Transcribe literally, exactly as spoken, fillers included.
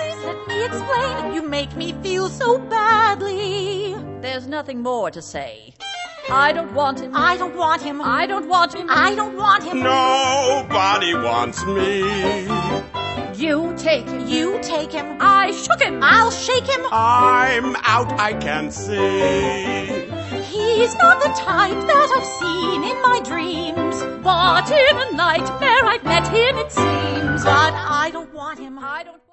please let me explain. You make me feel so badly. There's nothing more to say. I don't want him. I don't want him. I don't want him. I don't want him. Nobody wants me. You take him. You take him. I shook him. I'll shake him. I'm out, I can see. He's not the type that I've seen in my dreams. But in a nightmare I've met him, it seems. But I don't want him. I don't